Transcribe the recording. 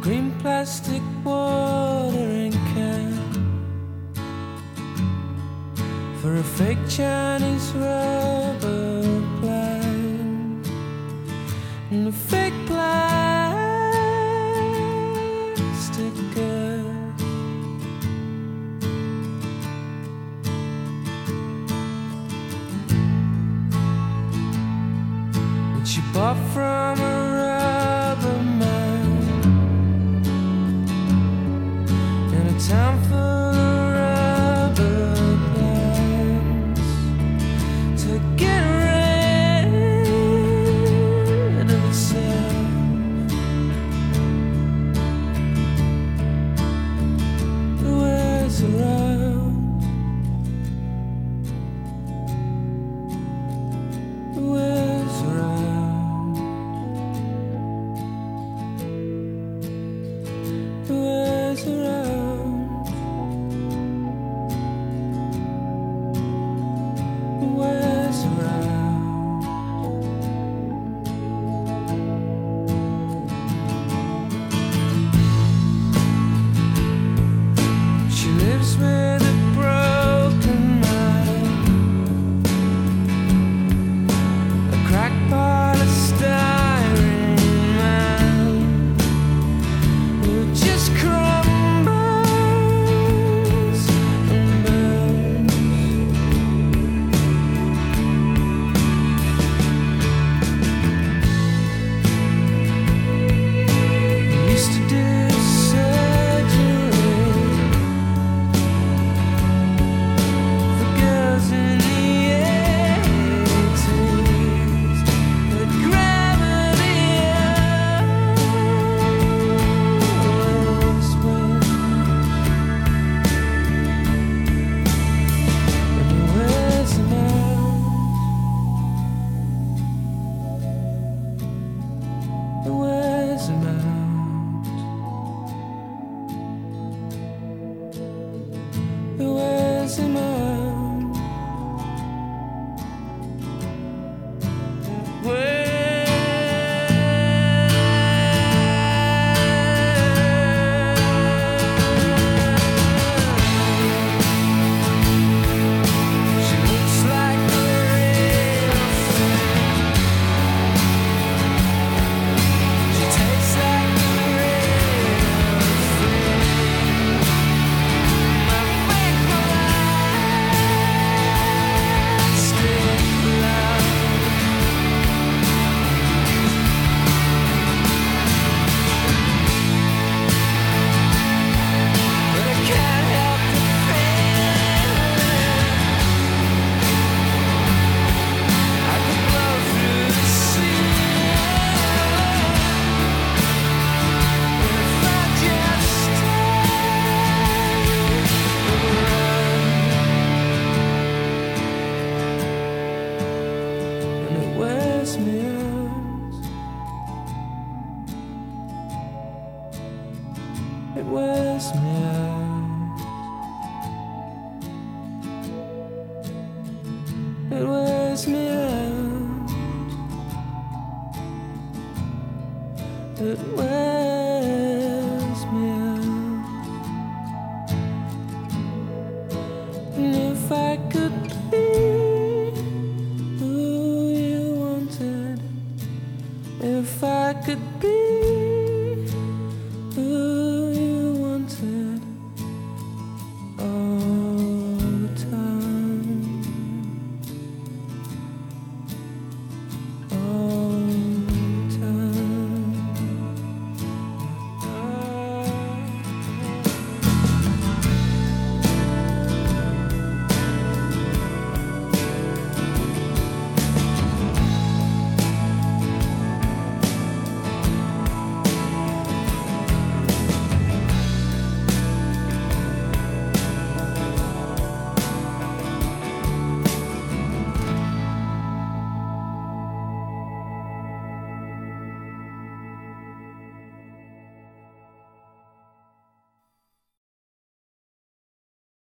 green plastic watering can for a fake Chinese rubber plant and a fake plastic girl. Which you bought from a rubber man in a town full of rubber plants to get rid of itself. The world's around. The world's around. The world's around. The world's around. She lives with a broken mind, a crackpot of styrene man who just crumbles and burns. He used to do surgery for girls in the 80s, but gravity always wins. And he wears them out. He wears them out. He wears them out. She looks like a real thing. She tastes like a real thing. My fake plastic love. But I can't help the feeling I could blow through the ceiling if I just stayed around. And it wears me out. It wears me out. It wears me out. It wears me out. And if I could be who you wanted, if I could be